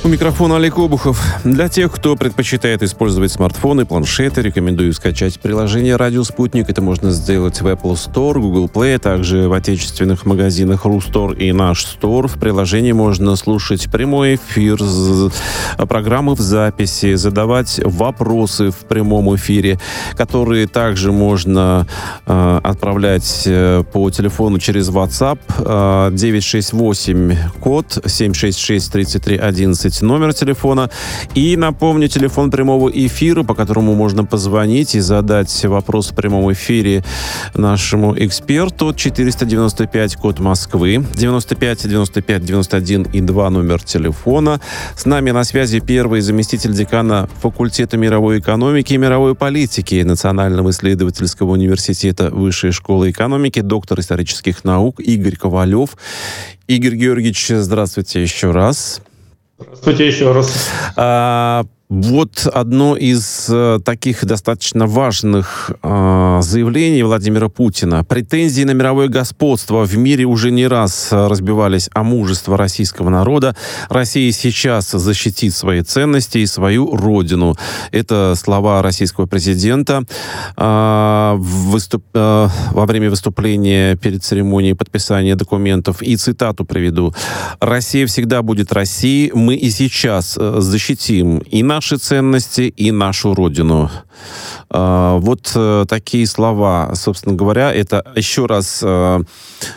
У микрофона Олег Обухов. Для тех, кто предпочитает использовать смартфоны, планшеты, рекомендую скачать приложение «Радио Спутник». Это можно сделать в Apple Store, Google Play, а также в отечественных магазинах «Рустор» и «Наш Стор». В приложении можно слушать прямой эфир, программы в записи, задавать вопросы в прямом эфире, которые также можно отправлять по телефону через WhatsApp 968 код 766 33 11 номер телефона. И напомню, телефон прямого эфира, по которому можно позвонить и задать вопрос в прямом эфире нашему эксперту. 495 код Москвы, 95 95 91 и 2 номер телефона. С нами на связи первый заместитель декана факультета мировой экономики и мировой политики Национального исследовательского университета Высшей школы экономики, доктор исторических наук Игорь Ковалев. Игорь Георгиевич, здравствуйте еще раз. Здравствуйте еще раз. Вот одно из таких достаточно важных заявлений Владимира Путина. Претензии на мировое господство в мире уже не раз разбивались о мужество российского народа. Россия сейчас защитит свои ценности и свою родину. Это слова российского президента во время выступления перед церемонией подписания документов. И цитату приведу. «Россия всегда будет Россией. Мы и сейчас защитим и наши ценности, и нашу родину». Вот такие слова, собственно говоря, это еще раз, я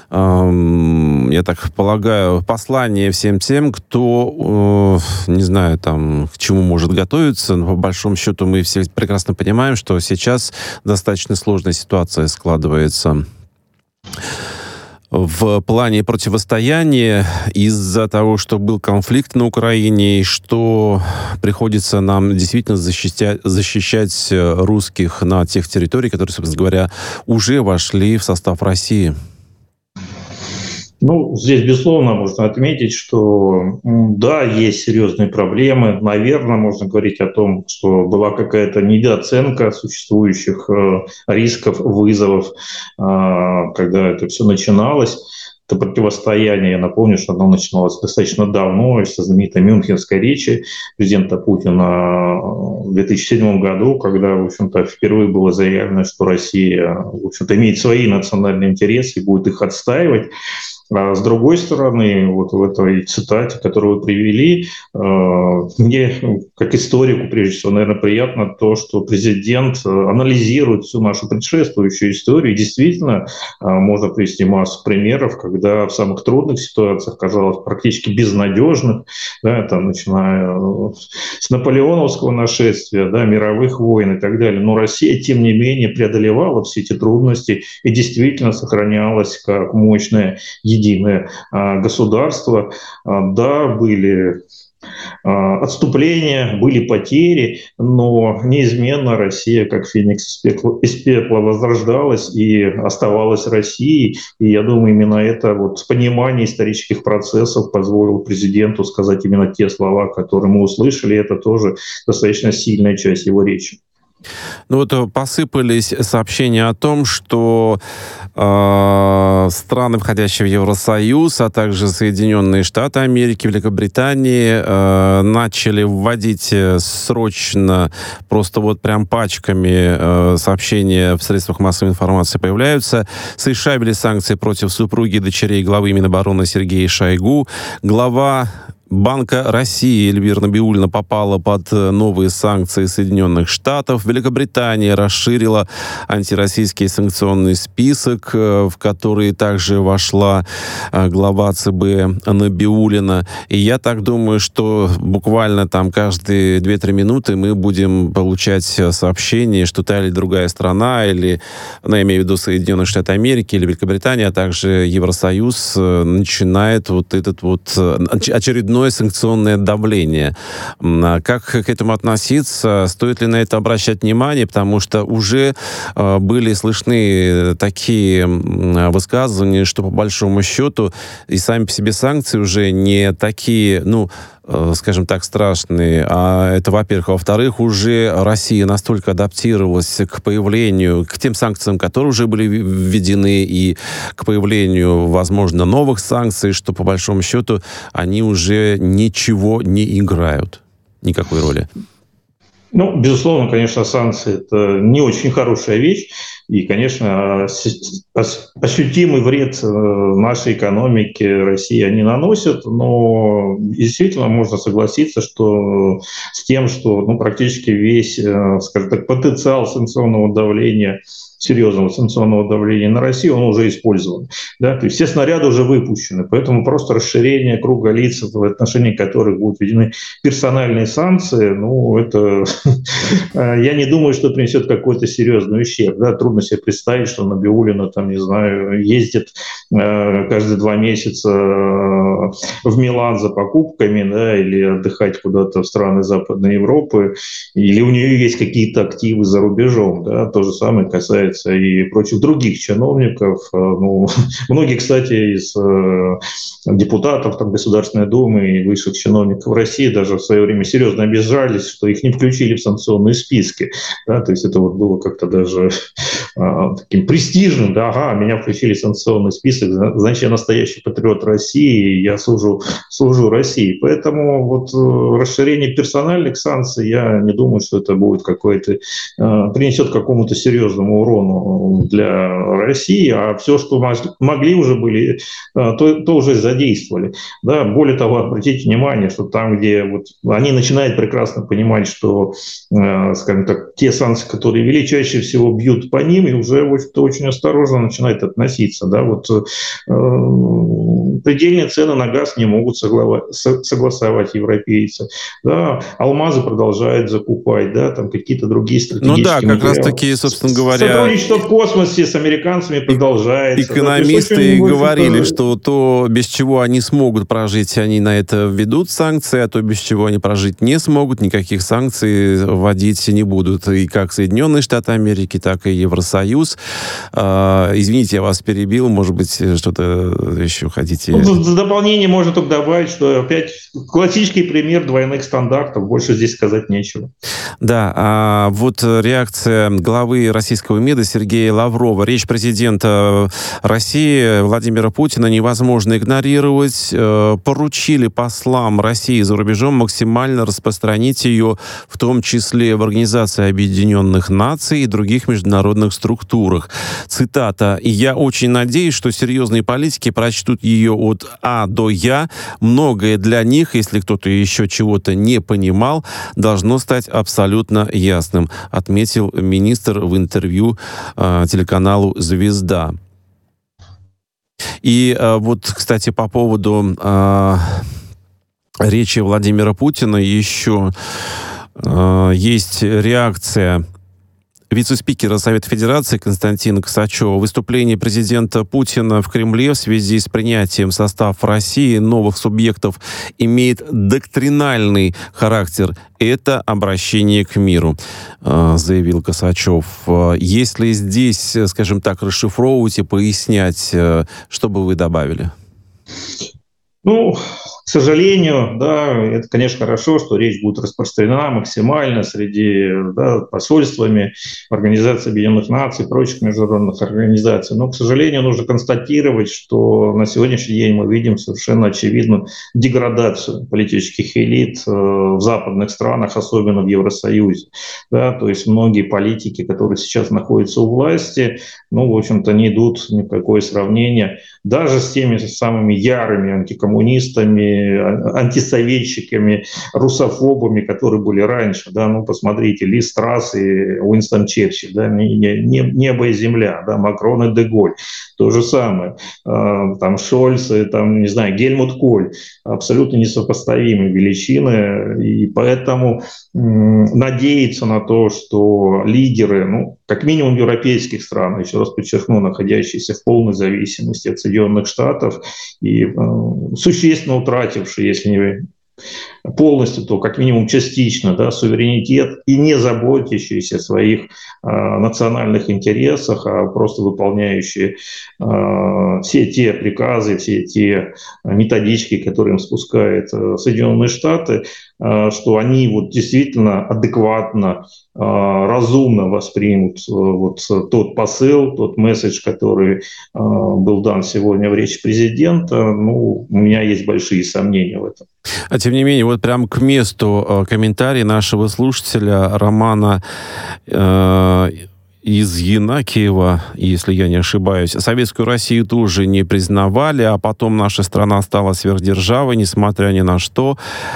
так полагаю, послание всем тем, кто, не знаю, там, к чему может готовиться, но по большому счету мы все прекрасно понимаем, что сейчас достаточно сложная ситуация складывается в плане противостояния из-за того, что был конфликт на Украине, и что приходится нам действительно защищать русских на тех территориях, которые, собственно говоря, уже вошли в состав России. Здесь, безусловно, можно отметить, что, да, есть серьезные проблемы. Наверное, можно говорить о том, что была какая-то недооценка существующих рисков, вызовов, когда это все начиналось. Это противостояние, я напомню, что оно начиналось достаточно давно, со знаменитой Мюнхенской речи президента Путина в 2007 году, когда, в общем-то, впервые было заявлено, что Россия, в общем-то, имеет свои национальные интересы и будет их отстаивать. А с другой стороны, вот в этой цитате, которую вы привели, мне, как историку, прежде всего, наверное, приятно то, что президент анализирует всю нашу предшествующую историю. И действительно, можно привести массу примеров, когда в самых трудных ситуациях, казалось, практически безнадежных, да, там, начиная с наполеоновского нашествия, да, мировых войн и так далее, но Россия, тем не менее, преодолевала все эти трудности и действительно сохранялась как мощная единое государство. Да, были отступления, были потери, но неизменно Россия, как феникс из пепла, возрождалась и оставалась Россией. И я думаю, именно это вот понимание исторических процессов позволило президенту сказать именно те слова, которые мы услышали. Это тоже достаточно сильная часть его речи. Вот посыпались сообщения о том, что страны, входящие в Евросоюз, а также Соединенные Штаты Америки, Великобритании начали вводить срочно, просто вот прям пачками сообщения в средствах массовой информации появляются. США ввели санкции против супруги и дочерей главы Минобороны Сергея Шойгу. Глава Банка России Эльвира Набиуллина попала под новые санкции Соединенных Штатов. Великобритания расширила антироссийский санкционный список, в который также вошла глава ЦБ Набиуллина. И я так думаю, что буквально там каждые 2-3 минуты мы будем получать сообщения, что та или другая страна, или, я имею в виду Соединенные Штаты Америки или Великобритания, а также Евросоюз начинает вот этот вот очередной санкционное давление. Как к этому относиться? Стоит ли на это обращать внимание? Потому что уже были слышны такие высказывания, что по большому счету и сами по себе санкции уже не такие, скажем так, страшные. А это, во-первых. Во-вторых, уже Россия настолько адаптировалась к появлению, к тем санкциям, которые уже были введены, и к появлению, возможно, новых санкций, что, по большому счету, они уже ничего не играют. Никакой роли. Ну, безусловно, конечно, санкции – это не очень хорошая вещь. И, конечно, ощутимый вред нашей экономике России они наносят. Но действительно можно согласиться, что с тем, что практически весь, скажем так, потенциал санкционного давления, серьезного санкционного давления на Россию, он уже использован. Да? То есть все снаряды уже выпущены. Поэтому просто расширение круга лиц, в отношении которых будут введены персональные санкции, это я не думаю, что принесет какой-то серьезный ущерб. Да? Трудно себе представить, что Набиуллина, ездит каждые 2 месяца в Милан за покупками, да, или отдыхать куда-то в страны Западной Европы, или у нее есть какие-то активы за рубежом. Да? То же самое касается и прочих других чиновников. Многие, кстати, из депутатов Государственной Думы и высших чиновников России даже в свое время серьезно обижались, что их не включили в санкционные списки. Да? То есть это было как-то даже таким престижным. Да? Ага, меня включили в санкционный список, значит, я настоящий патриот России, я служу России. Поэтому расширение персональных санкций, я не думаю, что это будет принесет какому-то серьезному урону для России, а все, что могли уже были, то уже задействовали. Да? Более того, обратите внимание, что там, где они начинают прекрасно понимать, что, скажем так, те санкции, которые ввели, чаще всего бьют по ним, и уже очень осторожно начинает относиться. Да? Предельные цены на газ не могут согласовать европейцы. Да? Алмазы продолжают закупать, да? Там какие-то другие стратегические как раз таки, собственно говоря, сотрудничество в космосе с американцами продолжается. Экономисты говорили, что то, без чего они смогут прожить, они на это введут санкции, а то, без чего они прожить не смогут, никаких санкций вводить не будут. И как Соединенные Штаты Америки, так и Евросоюз. Извините, я вас перебил, может быть, что-то еще хотите? В дополнение можно только добавить, что опять классический пример двойных стандартов, больше здесь сказать нечего. Да, реакция главы российского МИДа Сергея Лаврова. Речь президента России Владимира Путина невозможно игнорировать. Поручили послам России за рубежом максимально распространить ее, в том числе в Организации Объединенных Наций и других международных структурах. Цитата. «И я очень надеюсь, что серьезные политики прочтут ее от А до Я. Многое для них, если кто-то еще чего-то не понимал, должно стать абсолютно ясным», отметил министр в интервью телеканалу «Звезда». И кстати, по поводу речи Владимира Путина еще есть реакция вице-спикера Совета Федерации Константина Косачева. Выступление президента Путина в Кремле в связи с принятием в состав России новых субъектов имеет доктринальный характер. Это обращение к миру, заявил Косачев. Если здесь, скажем так, расшифровывать и пояснять, что бы вы добавили? К сожалению, да, это, конечно, хорошо, что речь будет распространена максимально среди посольствами, Организации Объединенных Наций, прочих международных организаций. Но, к сожалению, нужно констатировать, что на сегодняшний день мы видим совершенно очевидную деградацию политических элит в западных странах, особенно в Евросоюзе. Да, то есть многие политики, которые сейчас находятся у власти, в общем-то, не идут ни в какое сравнение даже с теми самыми ярыми антикоммунистами, антисоветчиками, русофобами, которые были раньше. Да? Посмотрите, Ли Страсс и Уинстон Черчилль, да? Небо и земля, да? Макрон и Де-Голь. То же самое. Там Шольц, Гельмут Коль. Абсолютно несопоставимые величины. И поэтому надеяться на то, что лидеры, как минимум европейских стран, еще раз подчеркну, находящиеся в полной зависимости от Соединенных Штатов и существенно утратившие, если не полностью, то как минимум частично, да, суверенитет и не заботящиеся о своих национальных интересах, а просто выполняющие все те приказы, все те методички, которые им спускают Соединенные Штаты, что они вот действительно адекватно, разумно воспримут вот тот посыл, тот месседж, который был дан сегодня в речи президента. Ну, у меня есть большие сомнения в этом. А тем не менее, вот прям к месту комментарий нашего слушателя Романа из Янакиева, если я не ошибаюсь. Советскую Россию тоже не признавали, а потом наша страна стала сверхдержавой, несмотря ни на что.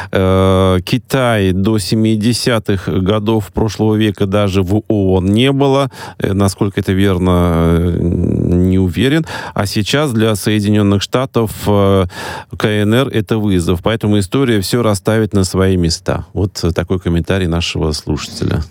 Китай до 70-х годов прошлого века даже в ООН не было. Насколько это верно, не уверен. А сейчас для Соединенных Штатов КНР — это вызов. Поэтому история все расставит на свои места. Вот такой комментарий нашего слушателя.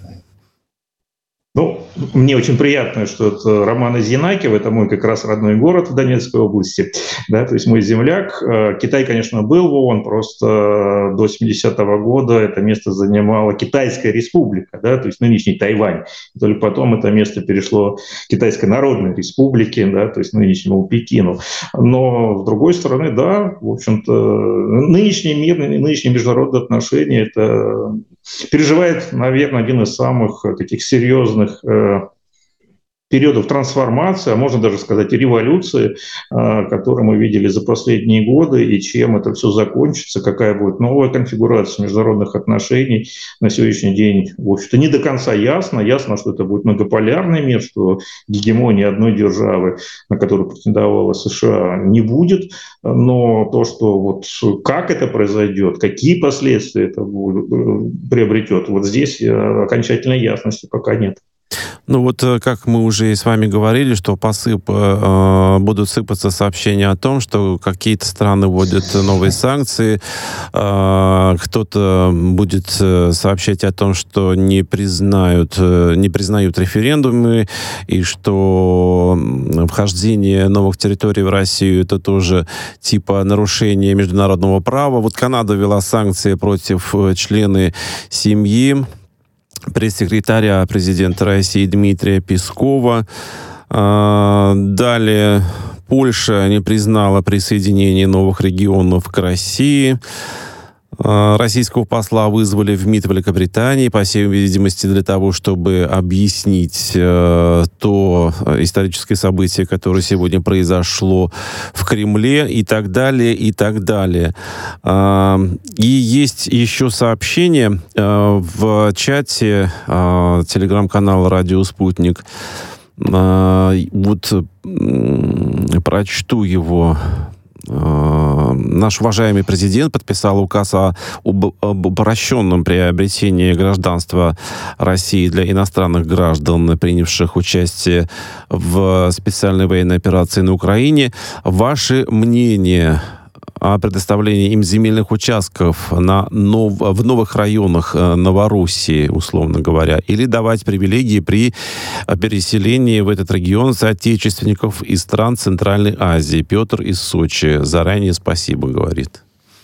Ну, мне очень приятно, что это Роман из Янакиева, это мой как раз родной город в Донецкой области, да, то есть мой земляк. Китай, конечно, был в ООН, просто до 70-го года это место занимала Китайская республика, да, то есть нынешний Тайвань. И только потом это место перешло к Китайской Народной Республике, да, то есть нынешнему Пекину. Но, с другой стороны, да, в общем-то, нынешний мир, нынешние международные отношения, это переживает, наверное, один из самых таких серьезных периодов трансформации, а можно даже сказать революции, которые мы видели за последние годы, и чем это все закончится, какая будет новая конфигурация международных отношений. На сегодняшний день, в общем-то, не до конца ясно. Ясно, что это будет многополярный мир, что гегемонии одной державы, на которую претендовала США, не будет. Но то, что вот как это произойдет, какие последствия это приобретет, вот здесь окончательной ясности пока нет. Ну вот, как мы уже с вами говорили, что будут сыпаться сообщения о том, что какие-то страны вводят новые санкции, кто-то будет сообщать о том, что не признают референдумы, и что вхождение новых территорий в Россию — это тоже типа нарушение международного права. Вот Канада ввела санкции против члена семьи пресс-секретаря президента России Дмитрия Пескова. Далее Польша не признала присоединение новых регионов к России. Российского посла вызвали в МИД Великобритании, по всей видимости, для того, чтобы объяснить то историческое событие, которое сегодня произошло в Кремле, и так далее, и так далее. И есть еще сообщение в чате телеграм-канала «Радио Спутник». Вот прочту его. Наш уважаемый президент подписал указ об упрощенном приобретении гражданства России для иностранных граждан, принявших участие в специальной военной операции на Украине. Ваше мнение о предоставлении им земельных участков в новых районах Новороссии, условно говоря, или давать привилегии при переселении в этот регион соотечественников из стран Центральной Азии? Петр из Сочи. Заранее спасибо, говорит.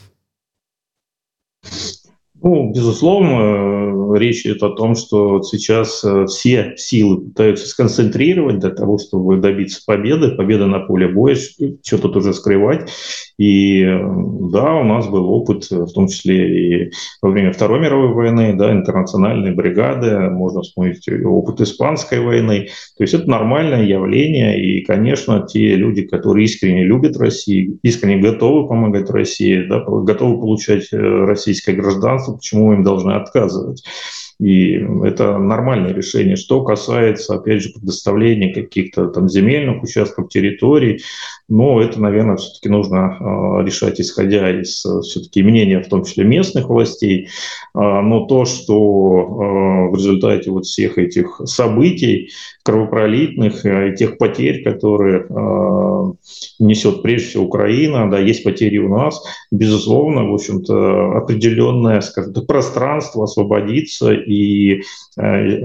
Ну, безусловно, речь идет о том, что сейчас все силы пытаются сконцентрировать для того, чтобы добиться победы на поле боя, что тут уже скрывать. И да, у нас был опыт, в том числе и во время Второй мировой войны, да, интернациональные бригады, можно вспомнить опыт Испанской войны. То есть это нормальное явление, и, конечно, те люди, которые искренне любят Россию, искренне готовы помогать России, да, готовы получать российское гражданство, почему им должны отказывать? И это нормальное решение. Что касается, опять же, предоставления каких-то там земельных участков, территорий, но это, наверное, все-таки нужно решать, исходя из все-таки мнения, в том числе местных властей. Но то, что в результате вот всех этих событий кровопролитных и тех потерь, которые несет прежде всего Украина, да, есть потери у нас, безусловно, в общем-то, определенное, скажем так, пространство освободится, и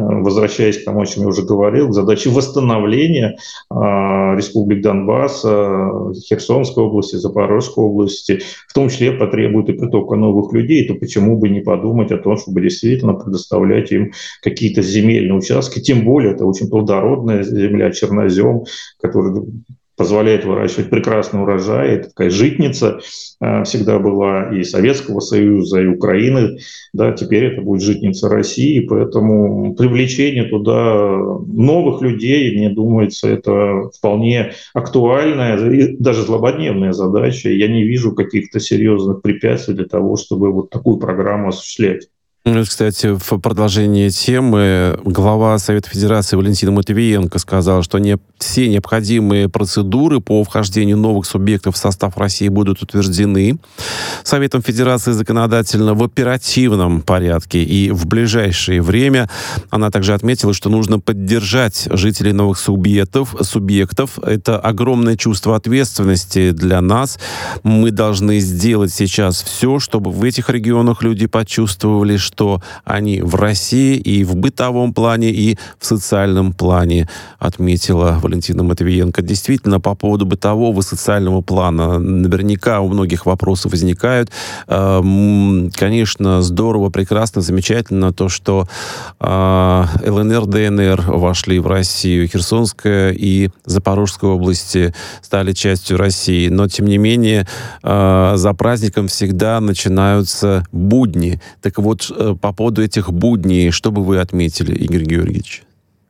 возвращаясь к тому, о чем я уже говорил, к задаче восстановления республик Донбасса, Херсонской области, Запорожской области, в том числе потребует и притока новых людей, то почему бы не подумать о том, чтобы действительно предоставлять им какие-то земельные участки, тем более это очень плодородная земля, чернозем, который позволяет выращивать прекрасный урожай. Это такая житница всегда была и Советского Союза, и Украины. Да, теперь это будет житница России. Поэтому привлечение туда новых людей, мне думается, это вполне актуальная и даже злободневная задача. Я не вижу каких-то серьезных препятствий для того, чтобы вот такую программу осуществлять. Кстати, в продолжении темы глава Совета Федерации Валентина Матвиенко сказала, что все необходимые процедуры по вхождению новых субъектов в состав России будут утверждены Советом Федерации законодательно в оперативном порядке и в ближайшее время. Она также отметила, что нужно поддержать жителей новых субъектов. Это огромное чувство ответственности для нас. Мы должны сделать сейчас все, чтобы в этих регионах люди почувствовали, что они в России и в бытовом плане, и в социальном плане, отметила Валентина Матвиенко. Действительно, по поводу бытового и социального плана наверняка у многих вопросы возникают. Конечно, здорово, прекрасно, замечательно то, что ЛНР, ДНР вошли в Россию, Херсонская и Запорожская области стали частью России. Но, тем не менее, за праздником всегда начинаются будни. Так вот, по поводу этих будней, что бы вы отметили, Игорь Георгиевич?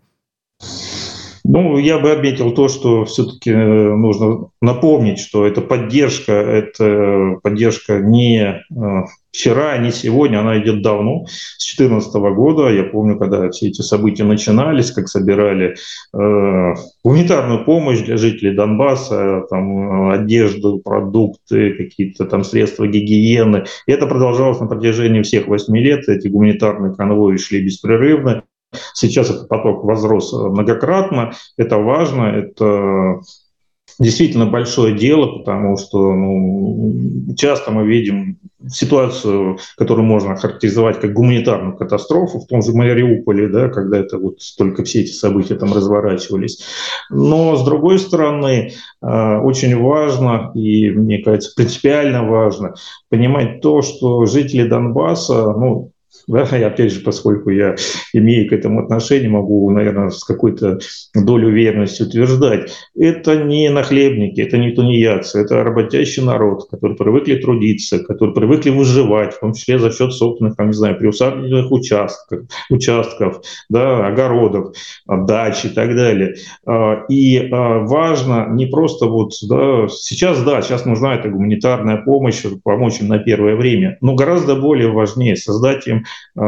Ну, я бы отметил то, что все-таки нужно напомнить, что это поддержка не вчера, не сегодня, она идет давно, с 2014 года. Я помню, когда все эти события начинались, как собирали гуманитарную помощь для жителей Донбасса, там, одежду, продукты, какие-то там средства гигиены. И это продолжалось на протяжении всех 8 лет. Эти гуманитарные конвои шли беспрерывно. Сейчас этот поток возрос многократно. Это важно, это действительно большое дело, потому что часто мы видим ситуацию, которую можно охарактеризовать как гуманитарную катастрофу, в том же Мариуполе, да, когда это вот только все эти события там разворачивались. Но, с другой стороны, очень важно, и, мне кажется, принципиально важно понимать то, что жители Донбасса, да, и опять же, поскольку я имею к этому отношение, могу, наверное, с какой-то долей уверенности утверждать, это не нахлебники, это не тунеядцы, это работящий народ, который привыкли трудиться, которые привыкли выживать, в том числе за счет собственных, там, не знаю, приусадебных участков, да, огородов, дач и так далее. И важно не просто сейчас нужна эта гуманитарная помощь, помочь им на первое время, но гораздо более важнее создать им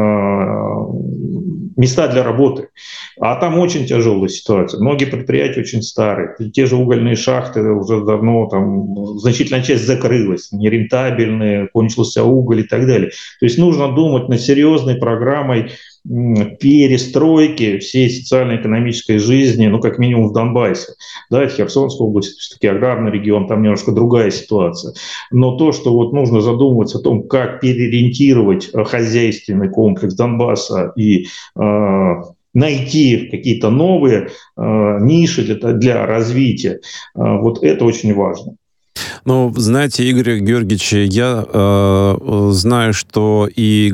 места для работы. А там очень тяжелая ситуация. Многие предприятия очень старые. Те же угольные шахты уже давно, там значительная часть закрылась, нерентабельные, кончился уголь и так далее. То есть нужно думать над серьезной программой перестройки всей социально-экономической жизни, как минимум в Донбассе. Да, это Херсонская область, все-таки аграрный регион, там немножко другая ситуация. Но то, что нужно задумываться о том, как переориентировать хозяйственный комплекс Донбасса и найти какие-то новые ниши для развития, это очень важно. Знаете, Игорь Георгиевич, я знаю, что и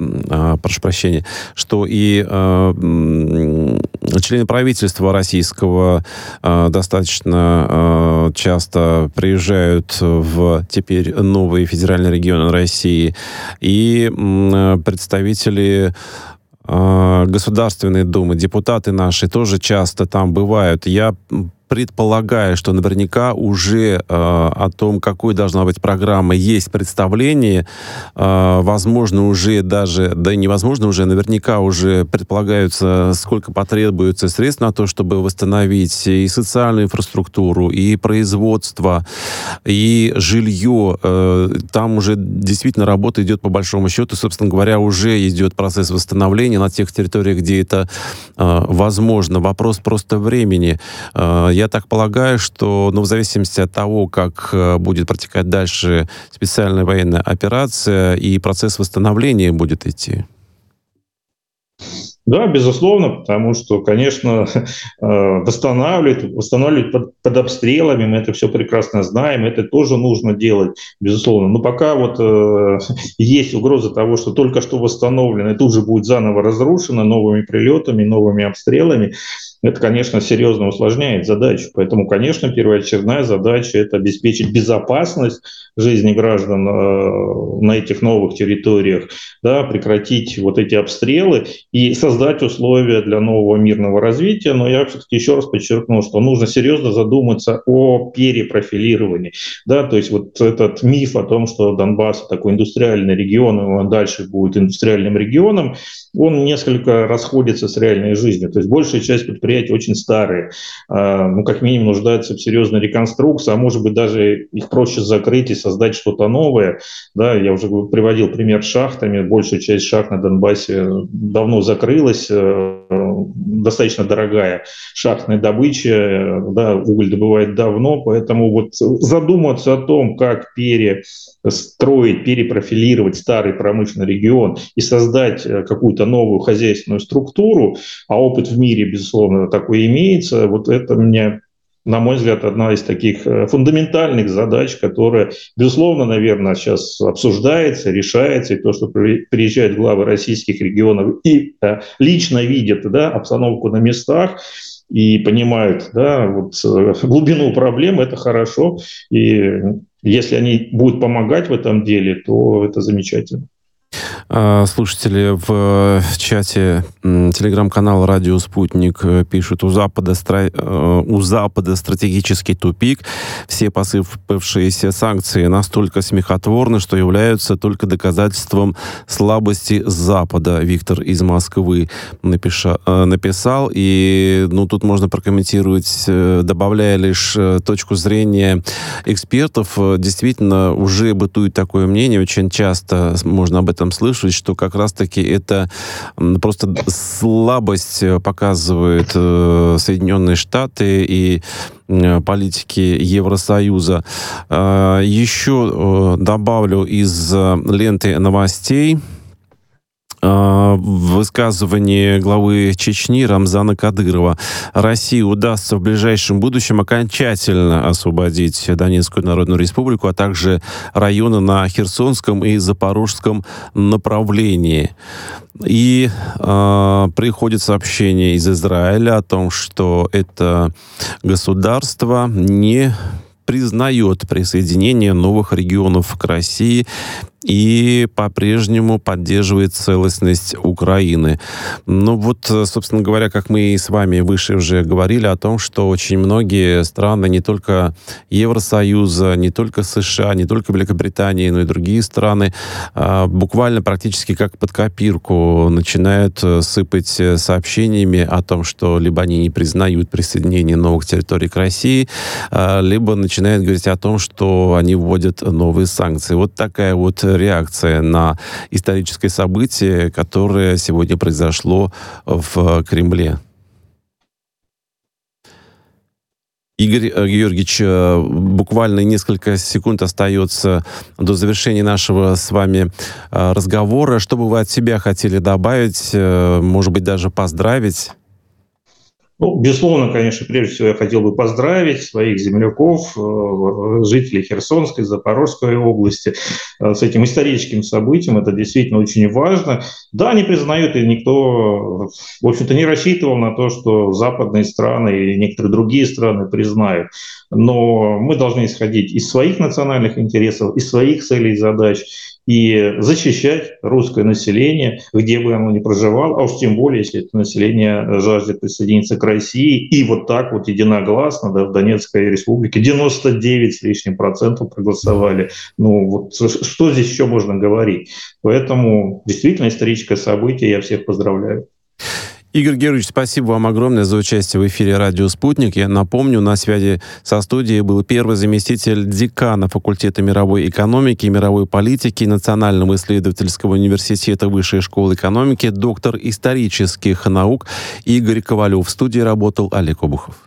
что и члены правительства российского достаточно часто приезжают в теперь новые федеральные регионы России, и представители Государственной Думы, депутаты наши тоже часто там бывают. Я предполагаю, что наверняка уже о том, какой должна быть программа, есть представление. Возможно, уже даже, да и невозможно уже, наверняка уже предполагаются, сколько потребуется средств на то, чтобы восстановить и социальную инфраструктуру, и производство, и жилье. Там уже действительно работа идет по большому счету. Собственно говоря, уже идет процесс восстановления на тех территориях, где это возможно. Вопрос просто времени. Я так полагаю, что, в зависимости от того, как будет протекать дальше специальная военная операция, и процесс восстановления будет идти. Да, безусловно, потому что, конечно, восстанавливать под обстрелами, мы это все прекрасно знаем, это тоже нужно делать, безусловно. Но пока вот есть угроза того, что только что восстановлено, и тут же будет заново разрушено новыми прилетами, новыми обстрелами, это, конечно, серьезно усложняет задачу. Поэтому, конечно, первоочередная задача – это обеспечить безопасность жизни граждан на этих новых территориях, да, прекратить вот эти обстрелы и создать условия для нового мирного развития. Но я все-таки еще раз подчеркну, что нужно серьезно задуматься о перепрофилировании. Да, то есть вот этот миф о том, что Донбасс такой индустриальный регион, и он дальше будет индустриальным регионом, он несколько расходится с реальной жизнью. То есть большая часть предприятий очень старые, ну, как минимум нуждаются в серьезной реконструкции, а может быть даже их проще закрыть и создать что-то новое. Да, я уже приводил пример с шахтами. Большая часть шахт на Донбассе давно закрылась, достаточно дорогая шахтная добыча, да, уголь добывает давно, поэтому вот задуматься о том, как перестроить, перепрофилировать старый промышленный регион и создать какую-то новую хозяйственную структуру, а опыт в мире, безусловно, такой имеется, вот это мне, на мой взгляд, одна из таких фундаментальных задач, которая, безусловно, наверное, сейчас обсуждается, решается, и то, что приезжают главы российских регионов и лично видят, да, обстановку на местах, и понимают, да, вот, глубину проблем, это хорошо, и если они будут помогать в этом деле, то это замечательно. Слушатели в чате телеграм-канала «Радио Спутник» пишут: у Запада стратегический тупик. Все посыпавшиеся санкции настолько смехотворны, что являются только доказательством слабости Запада. Виктор из Москвы написал. И тут можно прокомментировать, добавляя лишь точку зрения экспертов. Действительно, уже бытует такое мнение, очень часто можно об этом слышать, что как раз-таки это просто слабость показывают Соединенные Штаты и политики Евросоюза. Еще добавлю из ленты новостей высказывание главы Чечни Рамзана Кадырова. России удастся в ближайшем будущем окончательно освободить Донецкую Народную Республику, а также районы на Херсонском и Запорожском направлении. И приходит сообщение из Израиля о том, что это государство не признает присоединение новых регионов к России и по-прежнему поддерживает целостность Украины. Собственно говоря, как мы и с вами выше уже говорили о том, что очень многие страны, не только Евросоюза, не только США, не только Великобритания, но и другие страны, буквально практически как под копирку начинают сыпать сообщениями о том, что либо они не признают присоединение новых территорий к России, либо начинают говорить о том, что они вводят новые санкции. Вот такая вот реакция на историческое событие, которое сегодня произошло в Кремле. Игорь Георгиевич, буквально несколько секунд остается до завершения нашего с вами разговора. Что бы вы от себя хотели добавить, может быть, даже поздравить? Безусловно, конечно, прежде всего я хотел бы поздравить своих земляков, жителей Херсонской, Запорожской области с этим историческим событием. Это действительно очень важно. Да, не признают, и никто, в общем-то, не рассчитывал на то, что западные страны и некоторые другие страны признают. Но мы должны исходить из своих национальных интересов, из своих целей и задач, и защищать русское население, где бы оно ни проживало, а уж тем более, если это население жаждет присоединиться к России. И вот так вот единогласно, да, в Донецкой республике 99 с лишним процентов проголосовали. Что здесь еще можно говорить? Поэтому действительно историческое событие, я всех поздравляю. Игорь Георгиевич, спасибо вам огромное за участие в эфире «Радио Спутник». Я напомню, на связи со студией был первый заместитель декана факультета мировой экономики и мировой политики Национального исследовательского университета Высшей школы экономики, доктор исторических наук Игорь Ковалев. В студии работал Олег Обухов.